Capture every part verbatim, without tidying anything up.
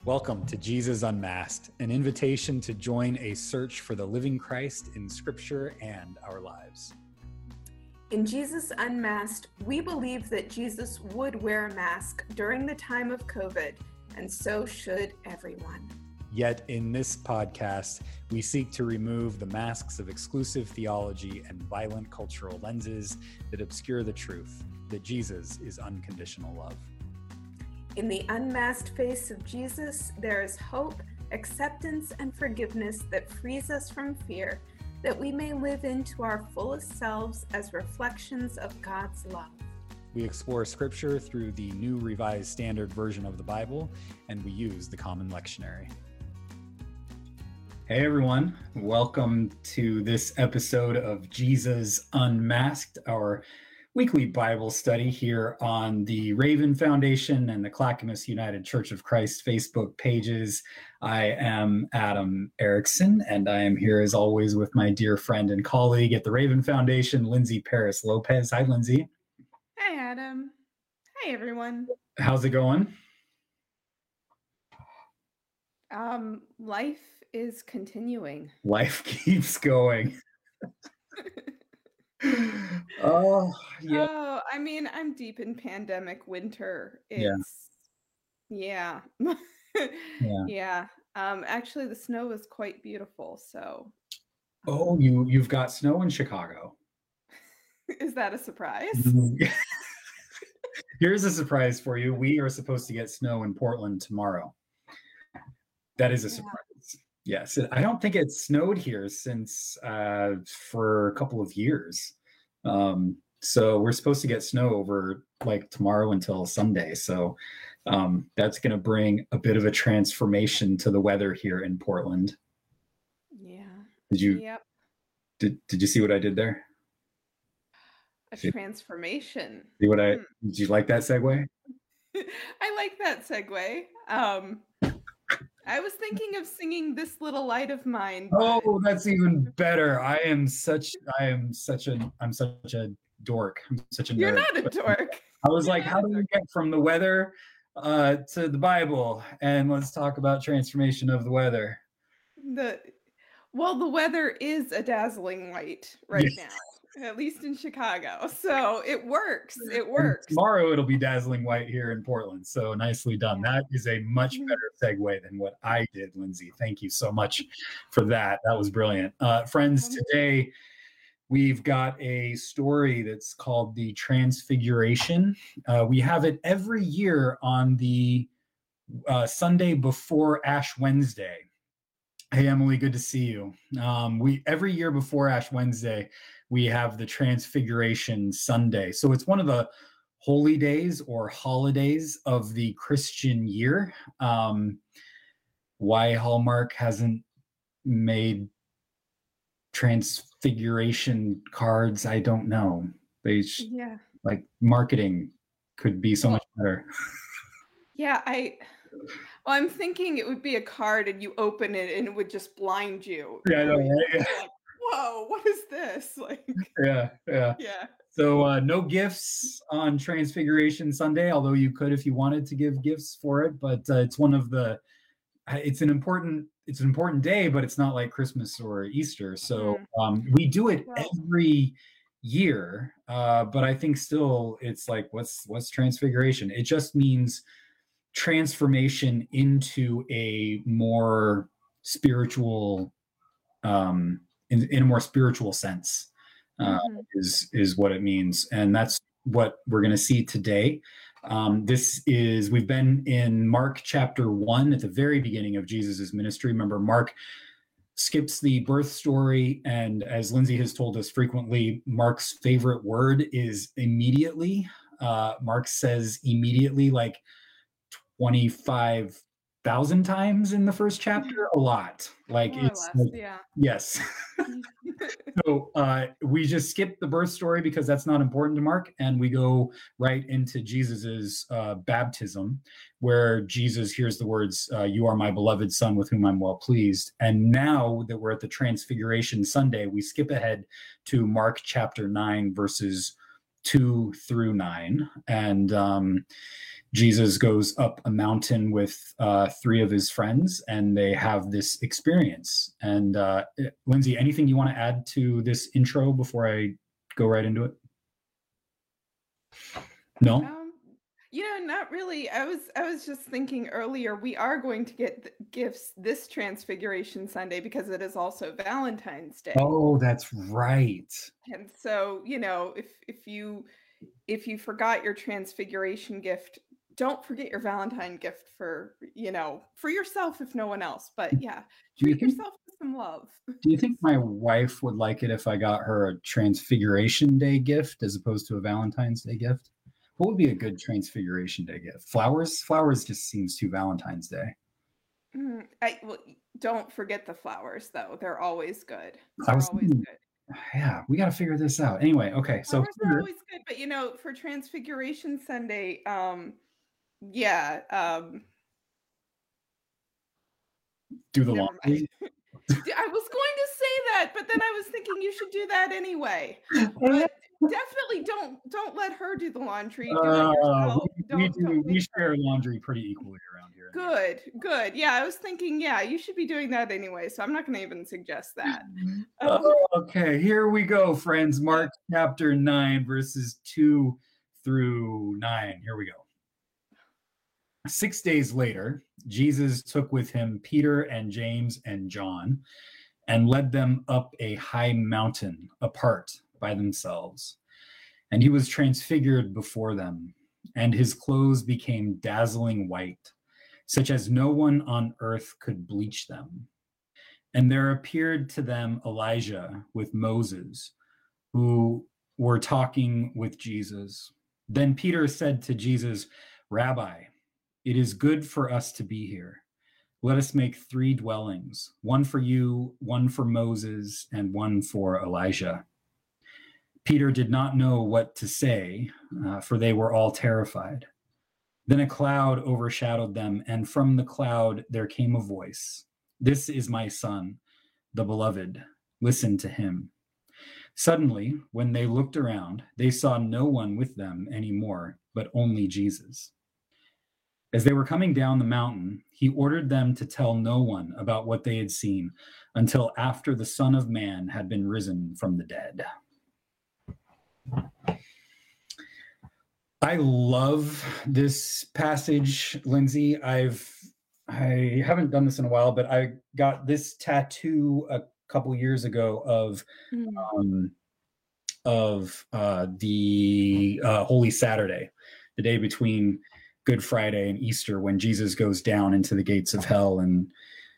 Welcome to Jesus Unmasked, an invitation to join a search for the living Christ in Scripture and our lives. In Jesus Unmasked, we believe that Jesus would wear a mask during the time of COVID, and so should everyone. Yet in this podcast, we seek to remove the masks of exclusive theology and violent cultural lenses that obscure the truth that Jesus is unconditional love. In the unmasked face of Jesus, there is hope, acceptance, and forgiveness that frees us from fear, that we may live into our fullest selves as reflections of God's love. We explore Scripture through the New Revised Standard Version of the Bible, and we use the Common Lectionary. Hey everyone, welcome to this episode of Jesus Unmasked, our weekly Bible study here on the Raven Foundation and the Clackamas United Church of Christ Facebook pages. I am Adam Erickson, and I am here as always with my dear friend and colleague at the Raven Foundation, Lindsay Paris Lopez. Hi, Lindsay. Hi, Adam. Hi, everyone. How's it going? Um, life is continuing. Life keeps going. Oh, yeah. Oh, I mean, I'm deep in pandemic winter. It's, yeah. Yeah. Yeah. Yeah. Um, actually, the snow is quite beautiful, so. Oh, you, you've got snow in Chicago. Is that a surprise? Here's a surprise for you. We are supposed to get snow in Portland tomorrow. That is a surprise. Yeah. Yes. I don't think it's snowed here since uh, for a couple of years. Um, so we're supposed to get snow over like tomorrow until Sunday. So um, that's going to bring a bit of a transformation to the weather here in Portland. Yeah. Did you, yep. did, did you see what I did there? A transformation. See what I, did you like that segue? I like that segue. Um, I was thinking of singing "This Little Light of Mine." But... Oh, that's even better. I am such, I am such a, I'm such a dork. I'm such a nerd. You're not a dork. I was You're like, how do we get from the weather uh, to the Bible? And let's talk about transformation of the weather. The Well, the weather is a dazzling white right Yes. now, at least in Chicago. So it works. It works. And tomorrow it'll be dazzling white here in Portland. So nicely done. That is a much better segue than what I did, Lindsay. Thank you so much for that. That was brilliant. Uh, friends, today we've got a story that's called the Transfiguration. Uh, we have it every year on the uh, Sunday before Ash Wednesday. Hey, Emily, good to see you. Um, we every year before Ash Wednesday, we have the Transfiguration Sunday. So it's one of the holy days or holidays of the Christian year. Um, why Hallmark hasn't made Transfiguration cards, I don't know. They sh- yeah, like marketing could be so well, much better. Yeah, I. Well, I'm thinking it would be a card and you open it and it would just blind you. Yeah, I know, right? Yeah. Like, whoa, what is this? Like, yeah, yeah. Yeah. So uh, no gifts on Transfiguration Sunday, although you could if you wanted to give gifts for it. But uh, it's one of the, it's an important, it's an important day, but it's not like Christmas or Easter. So Mm. um, we do it Well- every year, uh, but I think still it's like, what's what's Transfiguration? It just means transformation into a more spiritual, um, in, in a more spiritual sense. Uh, Mhm. is is what it means, and that's what we're going to see today. Um, this is we've been in Mark chapter one at the very beginning of Jesus's ministry. Remember, Mark skips the birth story, and as Lindsay has told us frequently, Mark's favorite word is immediately. Uh, Mark says immediately like twenty-five thousand times in the first chapter, a lot. Like More or it's less, like, yeah. yes. So uh, we just skip the birth story because that's not important to Mark, and we go right into Jesus's uh, baptism, where Jesus hears the words, uh, "You are my beloved Son, with whom I'm well pleased." And now that we're at the Transfiguration Sunday, we skip ahead to Mark chapter nine, verses two through nine, and um, Jesus goes up a mountain with uh, three of his friends, and they have this experience. And uh, Lindsay, anything you want to add to this intro before I go right into it? No? Um, you know, not really. I was I was just thinking earlier, we are going to get th- gifts this Transfiguration Sunday because it is also Valentine's Day. Oh, that's right. And so, you know, if if you if you forgot your Transfiguration gift, don't forget your Valentine gift for, you know, for yourself if no one else. But yeah, Do you treat think yourself to some love. do you think my wife would like it if I got her a Transfiguration Day gift as opposed to a Valentine's Day gift? What would be a good Transfiguration Day gift? Flowers? Flowers just seems too Valentine's Day. Mm, I well, don't forget the flowers though. They're always good. I They're was always thinking, good. yeah, we got to figure this out. Anyway, okay, so Flowers are here, always good, but you know, for Transfiguration Sunday, um, yeah, um, do the never mind. laundry. I was going to say that, but then I was thinking you should do that anyway. But definitely don't don't let her do the laundry. Do it Uh, yourself. we, we Don't do don't we make her. share laundry pretty equally around here. Good, good. Yeah, I was thinking, yeah, you should be doing that anyway. So I'm not going to even suggest that. Um, Oh, okay, here we go, friends. Mark chapter nine, verses two through nine. Here we go. Six days later, Jesus took with him Peter and James and John and led them up a high mountain apart by themselves. And he was transfigured before them, and his clothes became dazzling white, such as no one on earth could bleach them. And there appeared to them Elijah with Moses, who were talking with Jesus. Then Peter said to Jesus, "Rabbi, it is good for us to be here. Let us make three dwellings, one for you, one for Moses, and one for Elijah." Peter did not know what to say, uh, for they were all terrified. Then a cloud overshadowed them, and from the cloud there came a voice. "This is my son, the beloved. Listen to him." Suddenly, when they looked around, they saw no one with them anymore, but only Jesus. As they were coming down the mountain, he ordered them to tell no one about what they had seen until after the Son of Man had been risen from the dead. I love this passage, Lindsay. I've I haven't done this in a while, but I got this tattoo a couple years ago of mm, um, of uh, the uh, Holy Saturday, the day between Good Friday and Easter, when Jesus goes down into the gates of hell and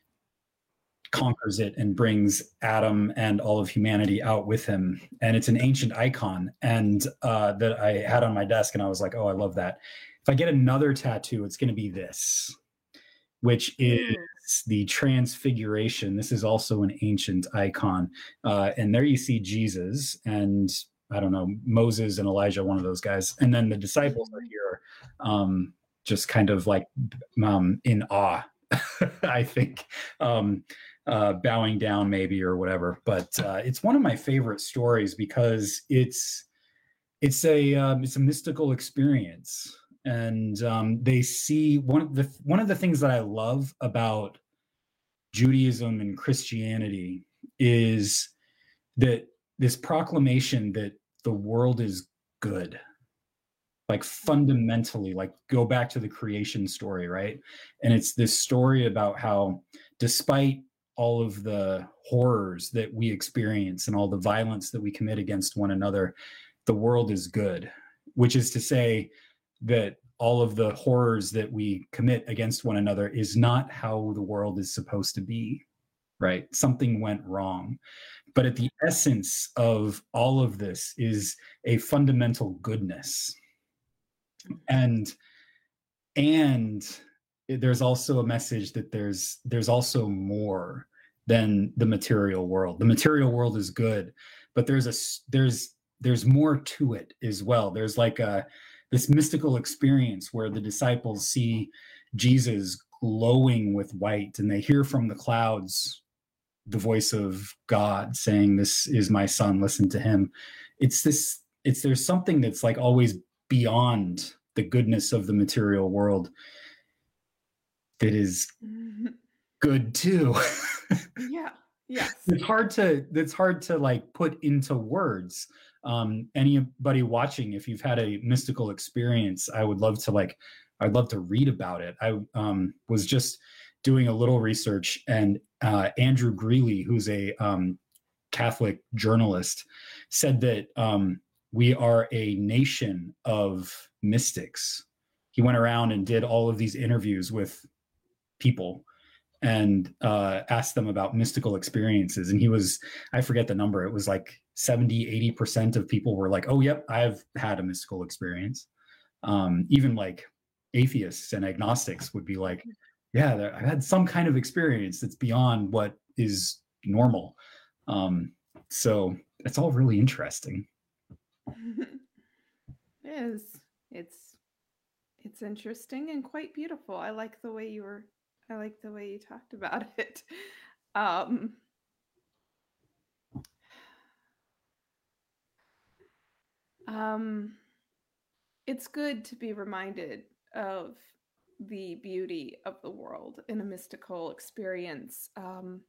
conquers it and brings Adam and all of humanity out with him. And it's an ancient icon, and uh, that I had on my desk, and I was like, oh, I love that. If I get another tattoo, it's going to be this, which is mm. the Transfiguration. This is also an ancient icon. Uh, and there you see Jesus and, I don't know, Moses and Elijah, one of those guys. And then the disciples are here, um, just kind of like um, in awe, I think, um, uh, bowing down maybe or whatever. But uh, it's one of my favorite stories because it's it's a um, it's a mystical experience. And um, they see one of the one of the things that I love about Judaism and Christianity is that this proclamation that the world is good, like fundamentally, like go back to the creation story, right? And it's this story about how, despite all of the horrors that we experience and all the violence that we commit against one another, the world is good, which is to say that all of the horrors that we commit against one another is not how the world is supposed to be, right? Something went wrong. But at the essence of all of this is a fundamental goodness. And and there's also a message that there's there's also more than the material world. The material world is good, but there's a there's there's more to it as well. There's like a this mystical experience where the disciples see Jesus glowing with white, and they hear from the clouds the voice of God saying, "This is my son, listen to him." It's this, it's there's something that's like always beyond the goodness of the material world that is good too. Yeah. Yes. It's hard to it's hard to like put into words. Um, anybody watching, if you've had a mystical experience, I would love to like I'd love to read about it. I um, was just doing a little research, and uh, Andrew Greeley, who's a um, Catholic journalist, said that um, we are a nation of mystics. He went around and did all of these interviews with people and uh, asked them about mystical experiences. And he was, I forget the number, it was like seventy, eighty percent of people were like, oh, yep, I've had a mystical experience. Um, even like atheists and agnostics would be like, yeah, I've had some kind of experience that's beyond what is normal. Um, so it's all really interesting. It is. It's it's interesting and quite beautiful. I like the way you were I like the way you talked about it. Um um it's good to be reminded of the beauty of the world in a mystical experience. Um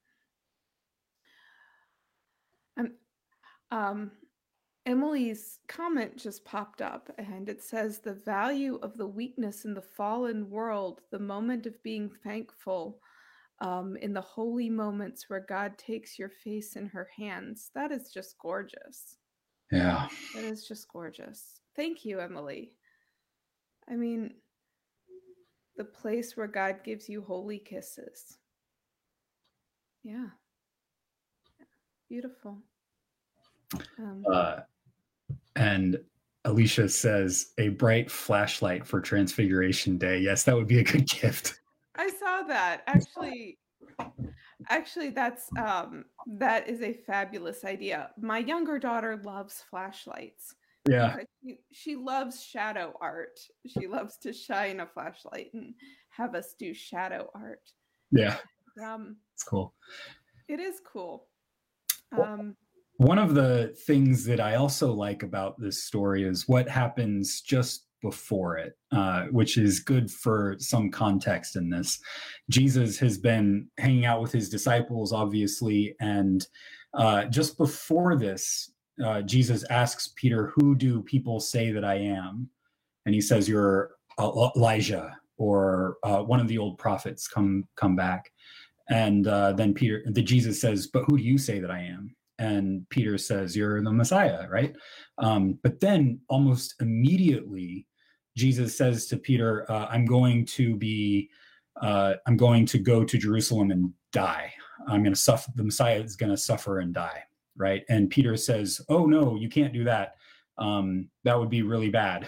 and um Emily's comment just popped up, and it says the value of the weakness in the fallen world, the moment of being thankful, um, in the holy moments where God takes your face in her hands. That is just gorgeous. Yeah. That is just gorgeous. Thank you, Emily. I mean, the place where God gives you holy kisses. Yeah. Beautiful. Um, Uh, and Alicia says a bright flashlight for Transfiguration Day. Yes, that would be a good gift. I saw that. Actually, actually that's um that is a fabulous idea. My younger daughter loves flashlights. Yeah. She, she loves shadow art. She loves to shine a flashlight and have us do shadow art. Yeah. Um, it's cool. It is cool. Um, One of the things that I also like about this story is what happens just before it, uh, which is good for some context in this. Jesus has been hanging out with his disciples, obviously, and uh, just before this, uh, Jesus asks Peter, "Who do people say that I am?" And he says, "You're Elijah, or uh, one of the old prophets come come back." And uh, then Peter, the Jesus says, "But who do you say that I am?" And Peter says, "You're the Messiah," right? Um, but then almost immediately, Jesus says to Peter, uh, "I'm going to be, uh, I'm going to go to Jerusalem and die. I'm going to suffer. The Messiah is going to suffer and die," right? And Peter says, "Oh no, you can't do that. Um, that would be really bad."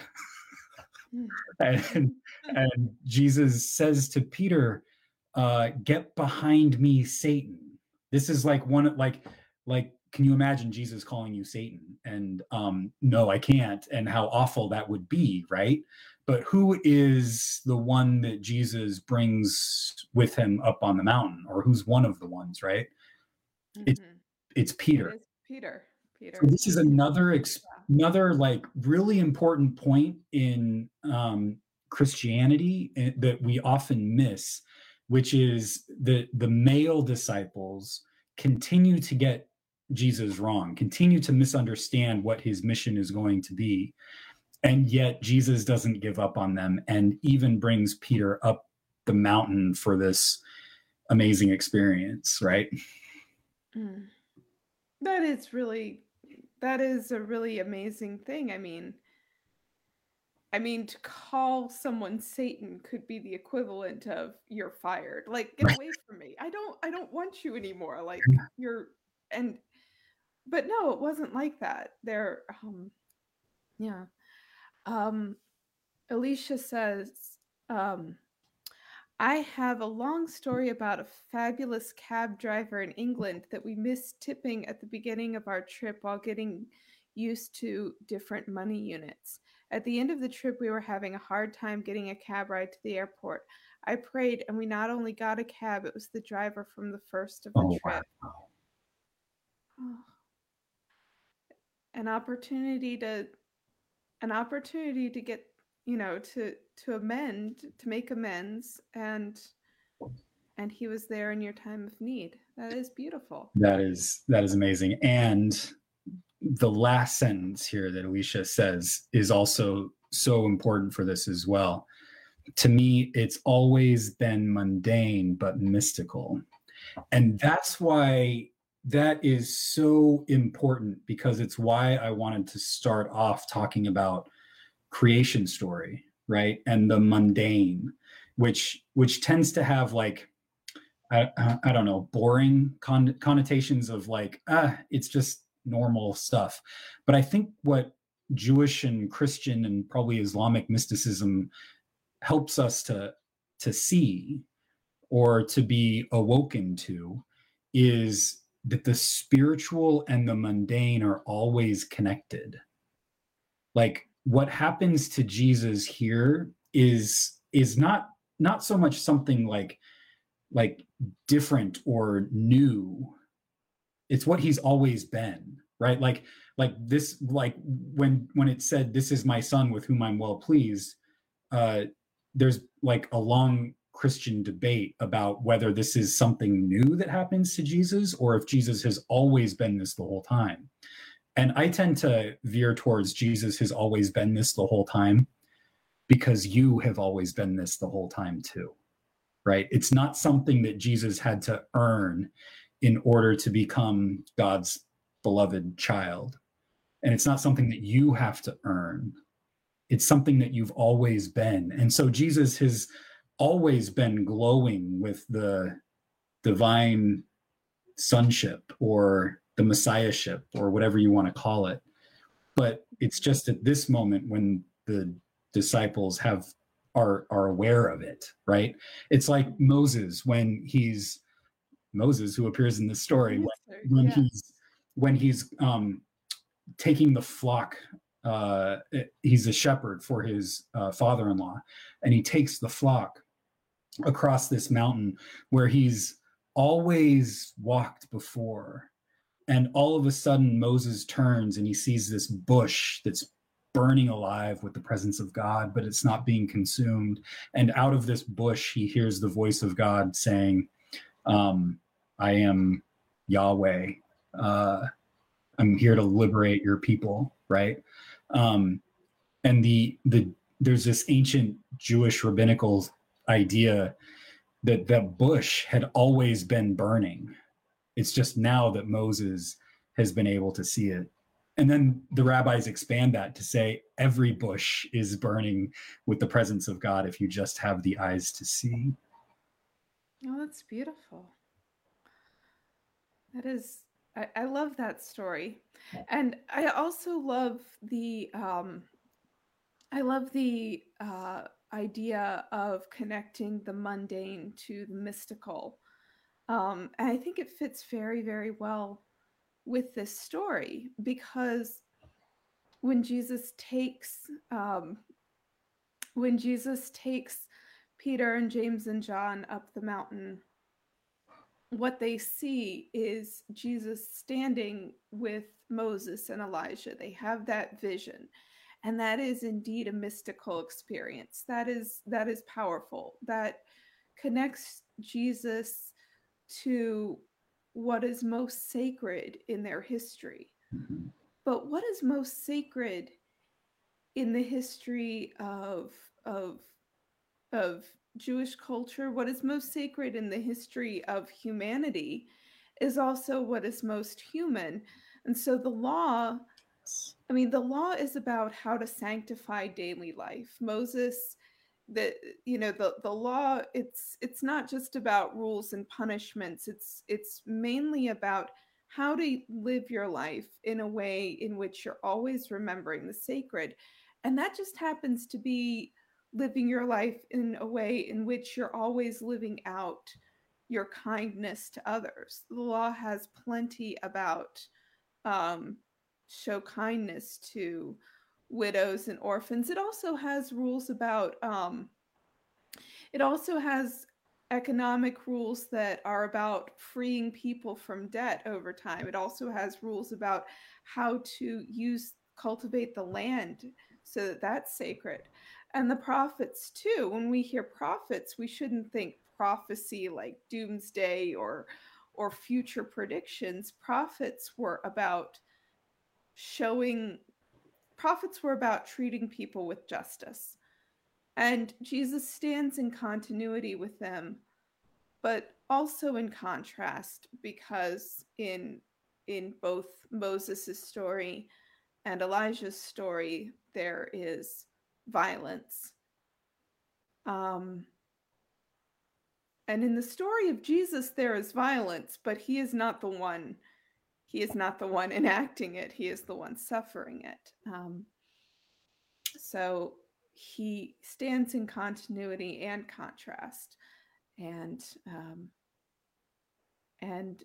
and, and Jesus says to Peter, uh, "Get behind me, Satan." This is like one like like can you imagine Jesus calling you Satan? And um, no, I can't. And how awful that would be, right? But who is the one that Jesus brings with him up on the mountain, or who's one of the ones, right? Mm-hmm. It's it's Peter. It is Peter. Peter. So this is another ex- another like really important point in um, Christianity that we often miss, which is that the male disciples continue to get Jesus wrong, continue to misunderstand what his mission is going to be. And yet Jesus doesn't give up on them and even brings Peter up the mountain for this amazing experience, right? Mm. That is really, that is a really amazing thing. I mean, I mean, to call someone Satan could be the equivalent of "you're fired." Like, get away from me. I don't, I don't want you anymore. Like, you're, and, but no, it wasn't like that. There, um, yeah. Um, Alicia says, um, I have a long story about a fabulous cab driver in England that we missed tipping at the beginning of our trip while getting used to different money units. At the end of the trip, we were having a hard time getting a cab ride to the airport. I prayed, and we not only got a cab, it was the driver from the first of the oh, trip. Wow. Oh. An opportunity to, an opportunity to get you know, to to amend, to make amends, and and he was there in your time of need. That is beautiful. That is that is amazing. And the last sentence here that Alicia says is also so important for this as well. To me, it's always been mundane but mystical. And that's why that is so important, because it's why I wanted to start off talking about creation story, right? And the mundane, which which tends to have like I, I don't know, boring con- connotations of like, ah, it's just normal stuff. But I think what Jewish and Christian and probably Islamic mysticism helps us to to see or to be awoken to is that the spiritual and the mundane are always connected. Like what happens to Jesus here is is not not so much something like like different or new. It's what he's always been, right? Like like this, like when when it said, "This is my son with whom I'm well pleased," uh there's like a long Christian debate about whether this is something new that happens to Jesus or if Jesus has always been this the whole time. And I tend to veer towards Jesus has always been this the whole time, because you have always been this the whole time too. Right? It's not something that Jesus had to earn in order to become God's beloved child. And it's not something that you have to earn. It's something that you've always been. And so Jesus has always been glowing with the divine sonship or the messiahship or whatever you want to call it. But it's just at this moment when the disciples have are are aware of it, right? It's like Moses when he's Moses who appears in the story when, when yeah. he's when he's um, taking the flock. Uh, he's a shepherd for his uh, father-in-law, and he takes the flock across this mountain where he's always walked before. And all of a sudden, Moses turns and he sees this bush that's burning alive with the presence of God, but it's not being consumed. And out of this bush, he hears the voice of God saying, um, I am Yahweh. Uh, I'm here to liberate your people, right? Um, and the the there's this ancient Jewish rabbinical idea that that bush had always been burning. It's just now that Moses has been able to see it. And then the rabbis expand that to say every bush is burning with the presence of God if you just have the eyes to see. Oh, that's beautiful. That is, I, I love that story. And I also love the, um, I love the uh, idea of connecting the mundane to the mystical. Um, and I think it fits very, very well with this story, because when Jesus takes um, when Jesus takes Peter and James and John up the mountain, what they see is Jesus standing with Moses and Elijah. They have that vision, and that is indeed a mystical experience. That is that is powerful. That connects Jesus to what is most sacred in their history. Mm-hmm. But what is most sacred in the history of, of, of Jewish culture, what is most sacred in the history of humanity, is also what is most human. And so the law, I mean, the law is about how to sanctify daily life. Moses, the you know the the law, it's it's not just about rules and punishments. It's it's mainly about how to live your life in a way in which you're always remembering the sacred. And that just happens to be living your life in a way in which you're always living out your kindness to others. The law has plenty about um, show kindness to widows and orphans. It also has rules about, um, it also has economic rules that are about freeing people from debt over time. It also has rules about how to use, cultivate the land so that that's sacred. and the prophets too. When we hear prophets, we shouldn't think prophecy like doomsday or or future predictions. Prophets were about showing prophets were about treating people with justice. And Jesus stands in continuity with them, but also in contrast, because in in both Moses' story and Elijah's story, there is violence. Um, and in the story of Jesus, there is violence, but he is not the one. He is not the one enacting it. He is the one suffering it. Um, so he stands in continuity and contrast, and um, and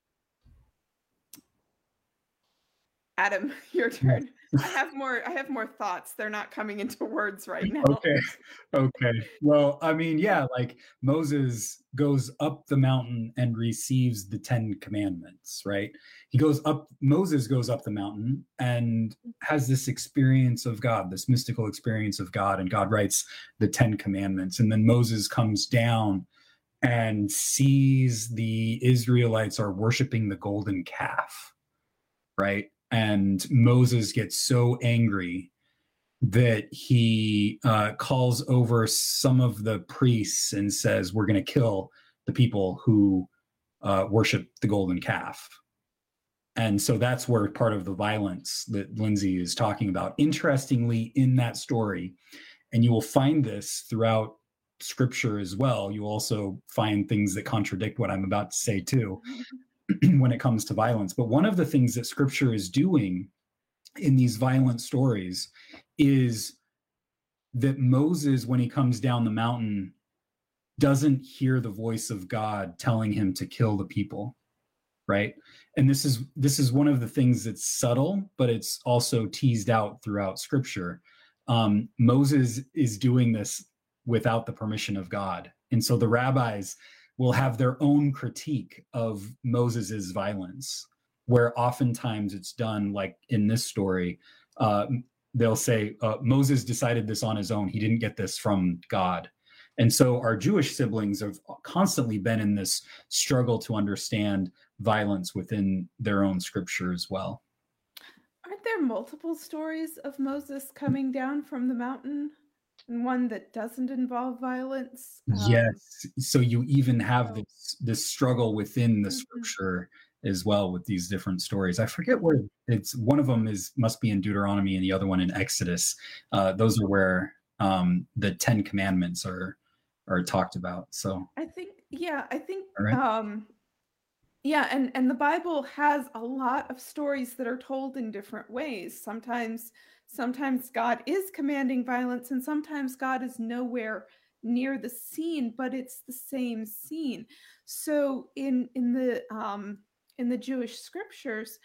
Adam, your turn. I have more. I have more thoughts. They're not coming into words right now. Okay. Okay. Well, I mean, yeah, like Moses goes up the mountain and receives the Ten Commandments, right? He goes up, Moses goes up the mountain and has this experience of God, this mystical experience of God, and God writes the Ten Commandments. And then Moses comes down and sees the Israelites are worshiping the golden calf, right? And Moses gets so angry that he uh, calls over some of the priests and says, we're going to kill the people who uh, worship the golden calf. And so that's where part of the violence that Lindsay is talking about. Interestingly, in that story, and you will find this throughout scripture as well, you also find things that contradict what I'm about to say too, when it comes to violence. But one of the things that scripture is doing in these violent stories is that Moses, when he comes down the mountain, doesn't hear the voice of God telling him to kill the people, right? And this is this is one of the things that's subtle, but it's also teased out throughout scripture. Um, Moses is doing this without the permission of God. And so the rabbis will have their own critique of Moses's violence, where oftentimes it's done like in this story, uh, they'll say, uh, Moses decided this on his own. He didn't get this from God. And so our Jewish siblings have constantly been in this struggle to understand violence within their own scripture as well. Aren't there multiple stories of Moses coming down from the mountain, and one that doesn't involve violence? Yes. Um, so you even have so, this this struggle within the mm-hmm. scripture as well with these different stories. I forget where it's, one of them is must be in Deuteronomy and the other one in Exodus. Uh, those are where um, the Ten Commandments are are talked about. So I think, yeah, I think, right. um, yeah, and and the Bible has a lot of stories that are told in different ways. Sometimes, sometimes God is commanding violence, and sometimes God is nowhere near the scene, but it's the same scene. So in in the um, in the Jewish scriptures,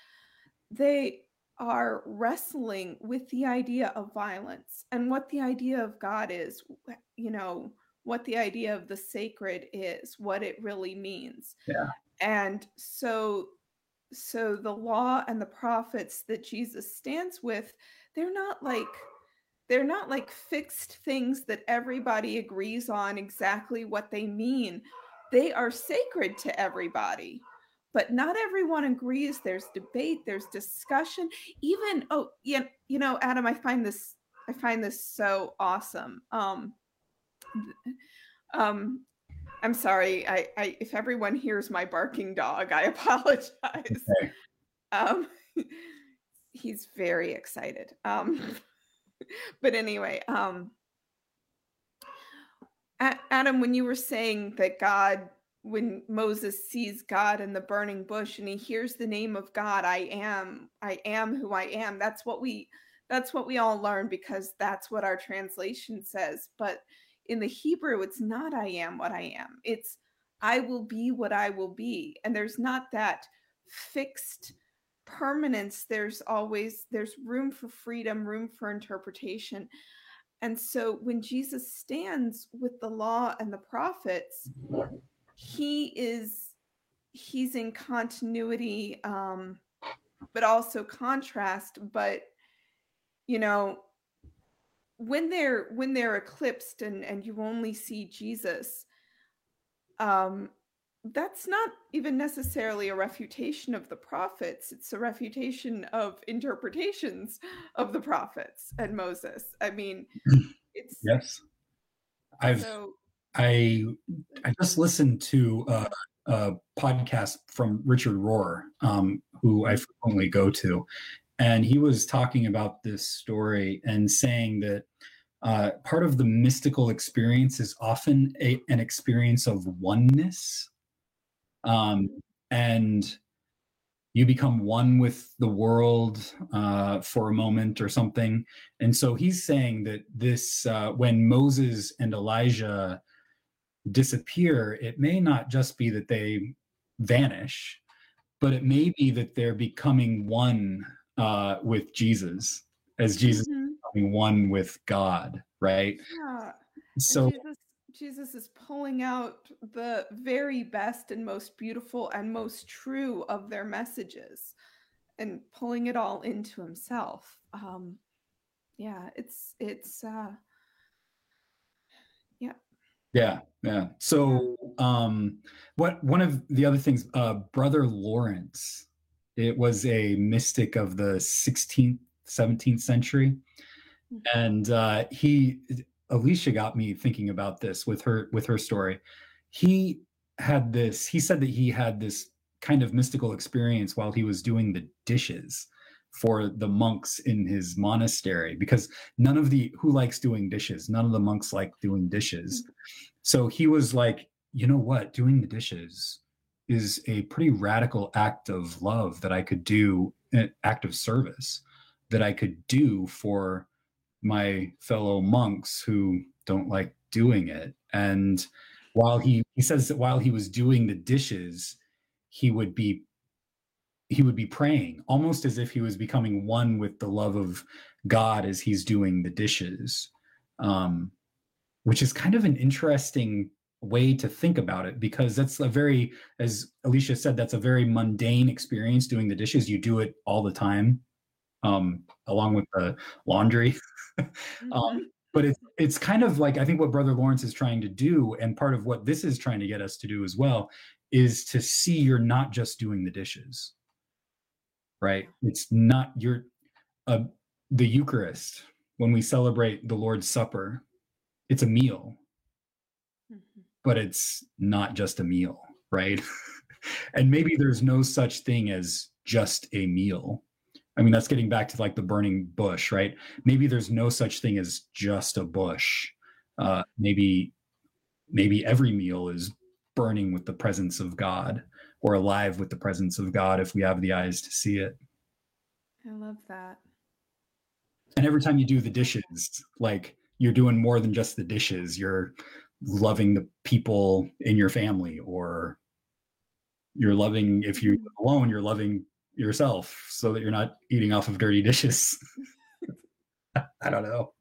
they are wrestling with the idea of violence and what the idea of God is, you know, what the idea of the sacred is, what it really means. Yeah. And so, so the law and the prophets that Jesus stands with, they're not like, they're not like fixed things that everybody agrees on exactly what they mean. They are sacred to everybody. But not everyone agrees. There's debate, there's discussion. Even, oh, yeah, you know, Adam, I find this, I find this so awesome. Um, um, I'm sorry. I, I, if everyone hears my barking dog, I apologize. Okay. Um, he's very excited. Um, but anyway, um, Adam, when you were saying that God, when Moses sees God in the burning bush and he hears the name of God, I am, I am who I am. That's what we, that's what we all learn, because that's what our translation says. But in the Hebrew, it's not I am what I am. It's I will be what I will be. And there's not that fixed permanence. There's always, there's room for freedom, room for interpretation. And so when Jesus stands with the law and the prophets, he is, he's in continuity, um, but also contrast. But, you know, when they're when they're eclipsed and and you only see Jesus, um, that's not even necessarily a refutation of the prophets. It's a refutation of interpretations of the prophets and Moses. I mean, it's Yes. I've so. I I just listened to a, a podcast from Richard Rohr, um, who I frequently go to, and he was talking about this story and saying that uh, part of the mystical experience is often a, an experience of oneness, um, and you become one with the world uh, for a moment or something. And so he's saying that this, uh, when Moses and Elijah disappear, it may not just be that they vanish, but it may be that they're becoming one uh, with Jesus, as Jesus is Mhm. becoming one with God, right? Yeah. And So, Jesus Jesus is pulling out the very best and most beautiful and most true of their messages and pulling it all into himself. Um, yeah, it's it's uh yeah. yeah, yeah. Yeah. So, um, what one of the other things, uh, Brother Lawrence, it was a mystic of the sixteenth, seventeenth century. Mhm. And uh, he, Alicia got me thinking about this with her with her story. He had this. He said that he had this kind of mystical experience while he was doing the dishes for the monks in his monastery, because none of the who likes doing dishes, none of the monks like doing dishes. So he was like, you know what, doing the dishes is a pretty radical act of love that I could do, an act of service that I could do for my fellow monks who don't like doing it. And while he he says that while he was doing the dishes, he would be he would be praying almost as if he was becoming one with the love of God as he's doing the dishes, um, which is kind of an interesting way to think about it, because that's a very, as Alicia said, that's a very mundane experience doing the dishes. You do it all the time, um, along with the laundry. um, Mhm. but it's it's kind of like, I think what Brother Lawrence is trying to do, and part of what this is trying to get us to do as well, is to see you're not just doing the dishes, right? It's not you're uh, the Eucharist, when we celebrate the Lord's Supper, it's a meal, Mhm. but it's not just a meal, right? And maybe there's no such thing as just a meal. I mean, that's getting back to like the burning bush, right? Maybe there's no such thing as just a bush. Uh, maybe maybe every meal is burning with the presence of God, or alive with the presence of God, if we have the eyes to see it. I love that. And every time you do the dishes, like, you're doing more than just the dishes. You're loving the people in your family, or you're loving, if you live Mhm. alone, you're loving yourself so that you're not eating off of dirty dishes. I don't know.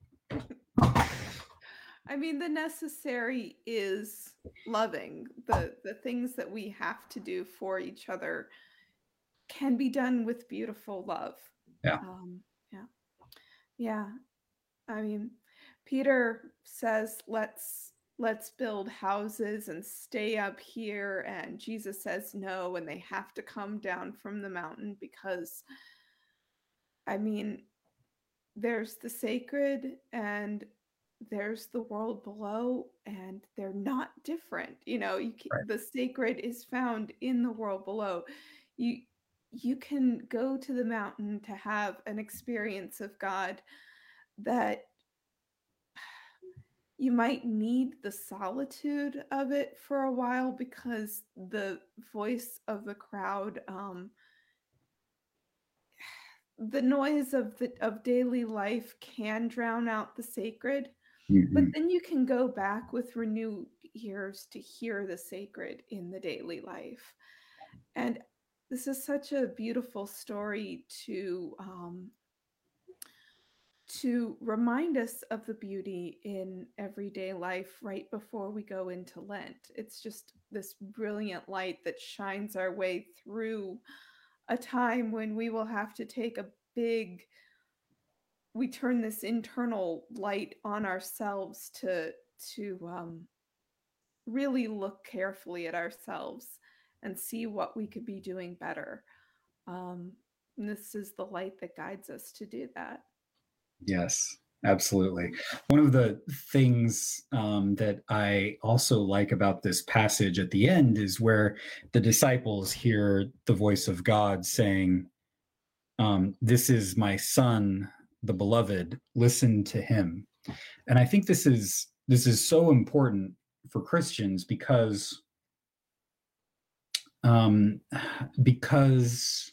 I mean, the necessary is loving. The the things that we have to do for each other can be done with beautiful love. Yeah. Um, yeah. Yeah. I mean, Peter says, let's let's build houses and stay up here, and Jesus says no, and they have to come down from the mountain because I mean, there's the sacred and there's the world below, and they're not different. You know, you ca Right. the sacred is found in the world below. You you can go to the mountain to have an experience of God that you might need the solitude of it for a while because the voice of the crowd, um, the noise of the of daily life can drown out the sacred, but Mhm. then you can go back with renewed ears to hear the sacred in the daily life. And this is such a beautiful story to um, to remind us of the beauty in everyday life right before we go into Lent. It's just this brilliant light that shines our way through a time when we will have to take a big we turn this internal light on ourselves to to um, really look carefully at ourselves and see what we could be doing better. Um, and this is the light that guides us to do that. Yes, absolutely. One of the things um, that I also like about this passage at the end is where the disciples hear the voice of God saying, um, "This is my son, the beloved. Listen to him." And I think this is this is so important for Christians because um, because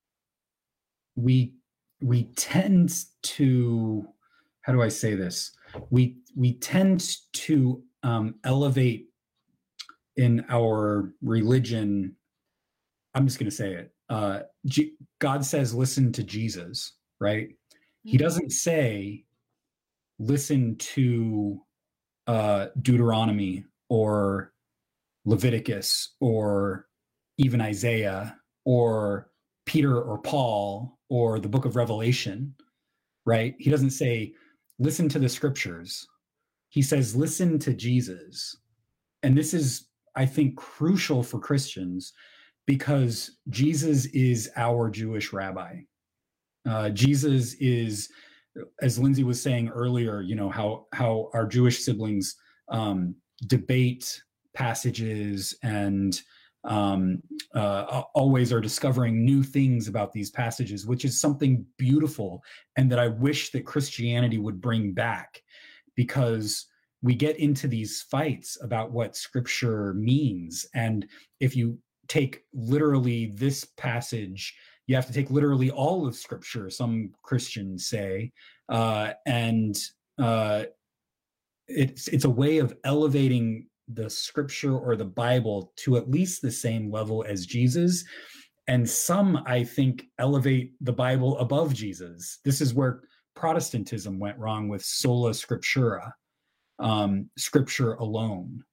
we we tend to, how do I say this? We we tend to um, elevate in our religion. I'm just going to say it. Uh, G- God says, "Listen to Jesus," right? Mm-hmm. He doesn't say, "Listen to uh, Deuteronomy or Leviticus or even Isaiah or Peter or Paul or the book of Revelation," right? He doesn't say, "Listen to the scriptures." He says, "Listen to Jesus." And this is, I think, crucial for Christians because Jesus is our Jewish rabbi. Uh, Jesus is, as Lindsay was saying earlier, you know, how, how our Jewish siblings um, debate passages and um, uh, always are discovering new things about these passages, which is something beautiful and that I wish that Christianity would bring back, because we get into these fights about what scripture means. And if you take literally this passage, you have to take literally all of scripture, some Christians say, uh, and uh, it's it's a way of elevating the scripture or the Bible to at least the same level as Jesus. And some, I think, elevate the Bible above Jesus. This is where Protestantism went wrong with sola scriptura, um, scripture alone.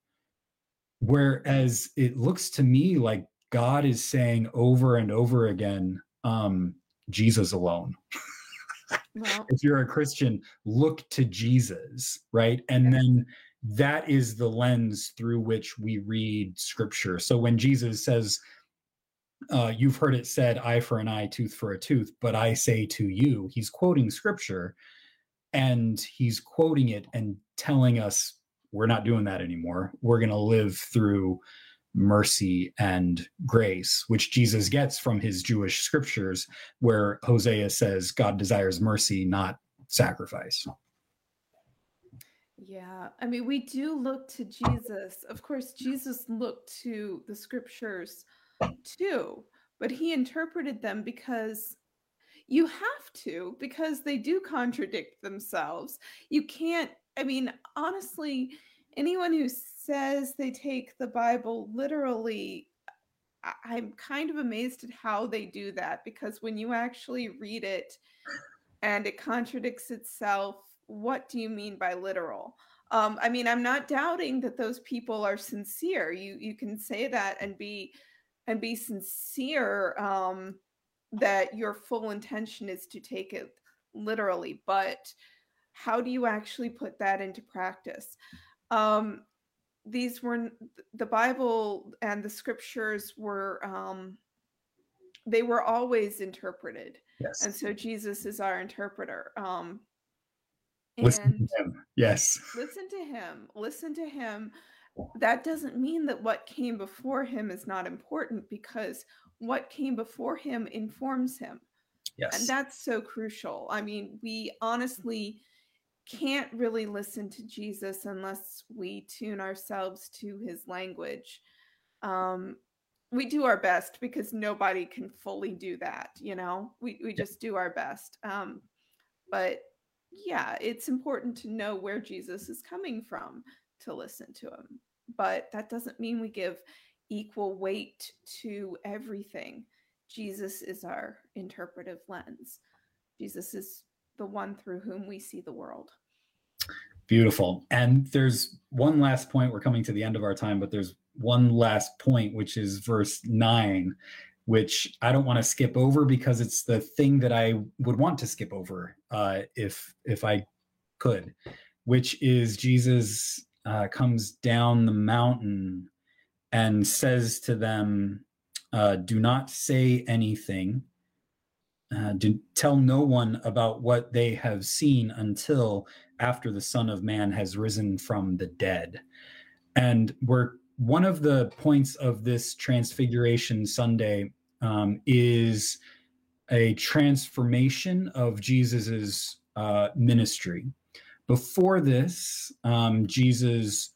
Whereas it looks to me like God is saying over and over again, um, Jesus alone. Well, if you're a Christian, look to Jesus, right? And yeah. Then that is the lens through which we read scripture. So when Jesus says, uh, you've heard it said, eye for an eye, tooth for a tooth, but I say to you, he's quoting scripture, and he's quoting it and telling us we're not doing that anymore. We're going to live through mercy and grace, which Jesus gets from his Jewish scriptures, where Hosea says God desires mercy, not sacrifice. Yeah, I mean, we do look to Jesus. Of course, Jesus looked to the scriptures too, but he interpreted them because you have to, because they do contradict themselves. You can't, I mean, honestly, anyone who says they take the Bible literally, I- I'm kind of amazed at how they do that, because when you actually read it and it contradicts itself, what do you mean by literal? Um, I mean, I'm not doubting that those people are sincere. You you can say that and be and be sincere, um, that your full intention is to take it literally, but how do you actually put that into practice? Um, these were the Bible and the scriptures were um, they were always interpreted. Yes. And so Jesus is our interpreter. Um, listen and to him. Yes. Listen to him. Listen to him. That doesn't mean that what came before him is not important, because what came before him informs him. Yes. And that's so crucial. I mean, we honestly can't really listen to Jesus unless we tune ourselves to his language. Um, we do our best, because nobody can fully do that, you know? We we just do our best. Um, but yeah, it's important to know where Jesus is coming from to listen to him. But that doesn't mean we give equal weight to everything. Jesus is our interpretive lens. Jesus is the one through whom we see the world. Beautiful. And there's one last point. We're coming to the end of our time, but there's one last point, which is verse nine, which I don't want to skip over because it's the thing that I would want to skip over uh, if if I could, which is Jesus uh, comes down the mountain and says to them, uh, "Do not say anything. Uh, do tell no one about what they have seen until after the Son of Man has risen from the dead." And we're one of the points of this Transfiguration Sunday um, is a transformation of Jesus's uh, ministry. Before this, um, Jesus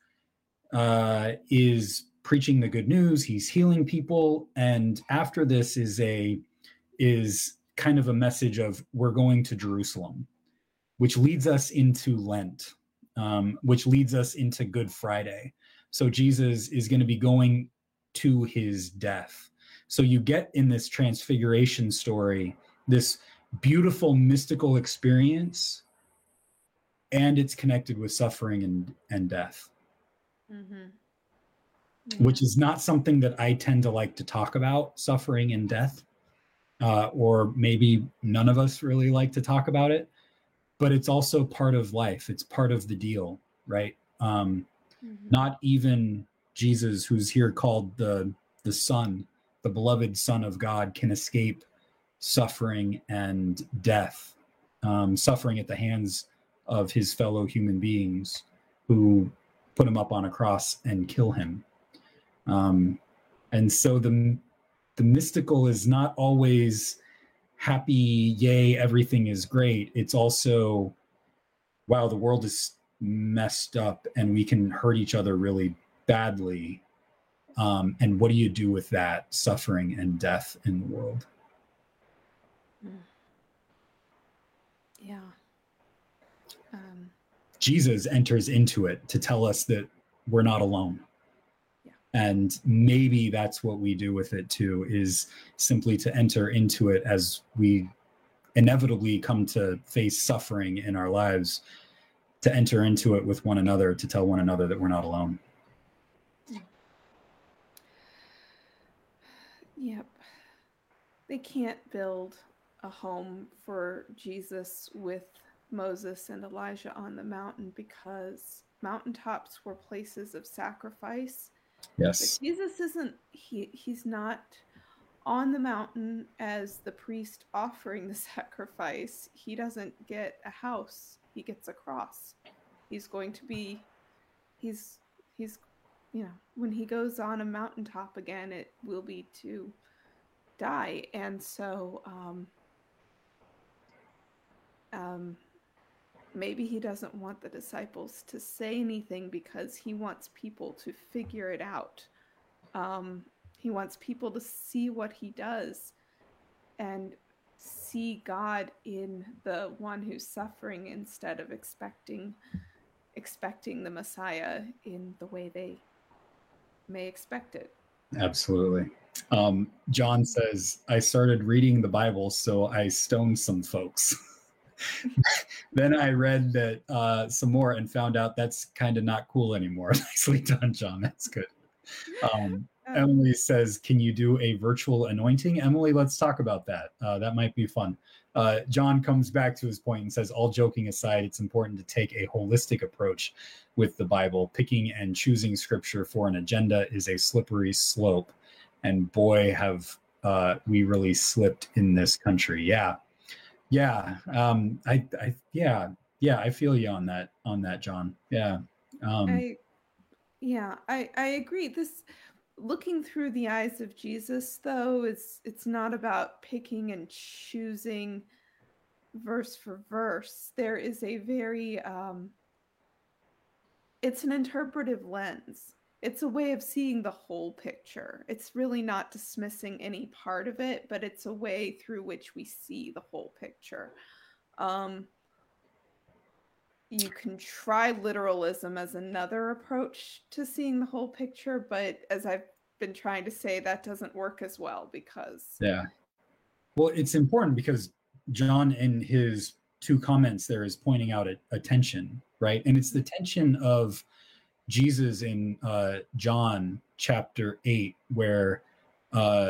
uh, is preaching the good news. He's healing people, and after this is a is kind of a message of we're going to Jerusalem, which leads us into Lent, um, which leads us into Good Friday. So Jesus is going to be going to his death. So you get in this transfiguration story, this beautiful mystical experience, and it's connected with suffering and, and death, Mm-hmm. Yeah. which is not something that I tend to like to talk about, suffering and death, uh, or maybe none of us really like to talk about it, but it's also part of life. It's part of the deal, right? Um, Mm-hmm. Not even Jesus, who's here called the the Son, the beloved Son of God, can escape suffering and death, um, suffering at the hands of his fellow human beings who put him up on a cross and kill him. Um, and so the the mystical is not always happy, yay, everything is great. It's also, wow, the world is messed up and we can hurt each other really badly. Um, and what do you do with that suffering and death in the world? Yeah. Um, Jesus enters into it to tell us that we're not alone. Yeah. And maybe that's what we do with it too, is simply to enter into it as we inevitably come to face suffering in our lives, to enter into it with one another, to tell one another that we're not alone. Yep. They can't build a home for Jesus with Moses and Elijah on the mountain because mountaintops were places of sacrifice. Yes. But Jesus isn't, he, he's not on the mountain as the priest offering the sacrifice. He doesn't get a house. He gets a cross. He's going to be, he's, he's, you know, when he goes on a mountaintop again, it will be to die. And so, um, um, maybe he doesn't want the disciples to say anything because he wants people to figure it out. Um, he wants people to see what he does and see God in the one who's suffering instead of expecting expecting the Messiah in the way they may expect it. Absolutely. Um, John says, I started reading the Bible, so I stoned some folks. Then I read that uh, some more and found out that's kind of not cool anymore. Nicely done, John. That's good. Um, Um, Emily says, can you do a virtual anointing? Emily, let's talk about that. Uh, that might be fun. Uh, John comes back to his point and says, all joking aside, it's important to take a holistic approach with the Bible. Picking and choosing scripture for an agenda is a slippery slope. And boy, have uh, we really slipped in this country. Yeah. Yeah. Um, I, I, yeah. Yeah. I feel you on that, on that, John. Yeah. Um, I, yeah, I, I agree. This, looking through the eyes of Jesus, though, is it's not about picking and choosing verse for verse. There is a very, um, it's an interpretive lens. It's a way of seeing the whole picture. It's really not dismissing any part of it, but it's a way through which we see the whole picture. Um, you can try literalism as another approach to seeing the whole picture, but as I've been trying to say, that doesn't work as well because... Yeah. Well, it's important because John, in his two comments there, is pointing out a, a tension, right? And it's the tension of Jesus in uh, John chapter eight, where uh,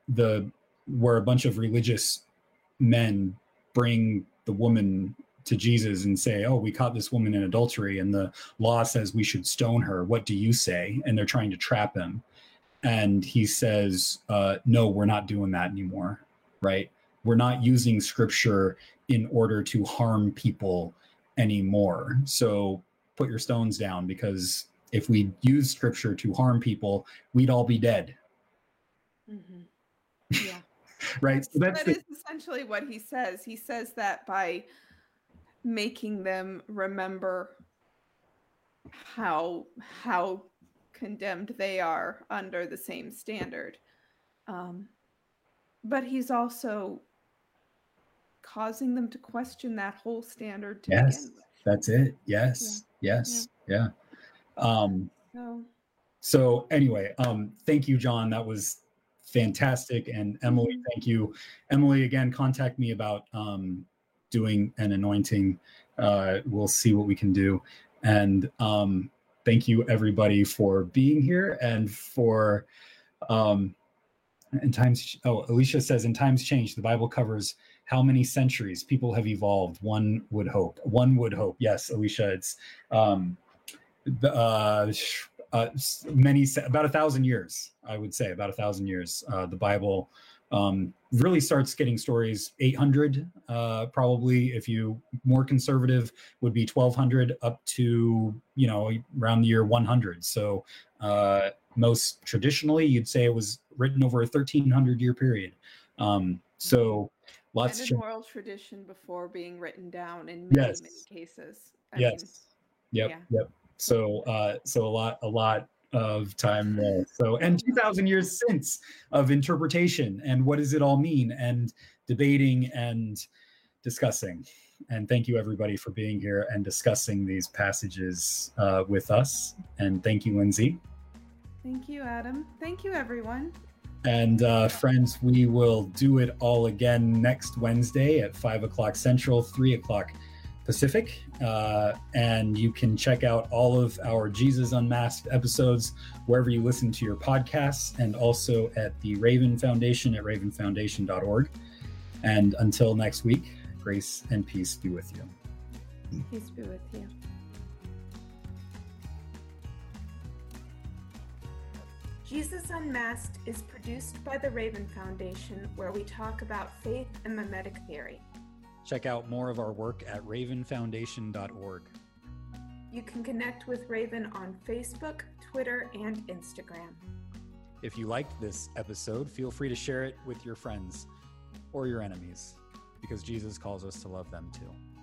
the where a bunch of religious men bring the woman to Jesus and say, oh, we caught this woman in adultery and the law says we should stone her. What do you say? And they're trying to trap him. And he says, uh, no, we're not doing that anymore, right? We're not using scripture in order to harm people anymore. So put your stones down, because if we use scripture to harm people, we'd all be dead. Mm-hmm. Yeah. Right. So that's that the- is essentially what he says. He says that by making them remember how how condemned they are under the same standard. Um, but he's also causing them to question that whole standard to yes, begin with. That's it. Yes. Yeah. Yes. Yeah. yeah. Um, so. so anyway, um, thank you, John. That was fantastic. And Emily, thank you. Emily, again, contact me about um, doing an anointing. Uh, we'll see what we can do. And um, thank you, everybody, for being here and for um, in times. Oh, Alicia says, in times change, the Bible covers how many centuries people have evolved. One would hope. One would hope. Yes, Alicia, it's um, uh, uh, many, about a thousand years, I would say, about a thousand years. Uh, the Bible um, really starts getting stories eight hundred, uh, probably, if you more conservative, would be twelve hundred up to, you know, around the year one hundred. So uh, most traditionally, you'd say it was written over a thirteen hundred year period. Um, so lots and of an oral tradition before being written down in many, yes. many cases. I yes. Mean, yep. Yeah. Yep. So, uh, so a lot, a lot of time there. So, and two thousand years since of interpretation and what does it all mean, and debating and discussing. And thank you, everybody, for being here and discussing these passages uh, with us. And thank you, Lindsay. Thank you, Adam. Thank you, everyone. And uh, friends, we will do it all again next Wednesday at five o'clock Central, three o'clock Pacific. Uh, and you can check out all of our Jesus Unmasked episodes wherever you listen to your podcasts, and also at the Raven Foundation at raven foundation dot org. And until next week, grace and peace be with you. Peace be with you. Jesus Unmasked is produced by the Raven Foundation, where we talk about faith and mimetic theory. Check out more of our work at raven foundation dot org. You can connect with Raven on Facebook, Twitter, and Instagram. If you liked this episode, feel free to share it with your friends or your enemies, because Jesus calls us to love them too.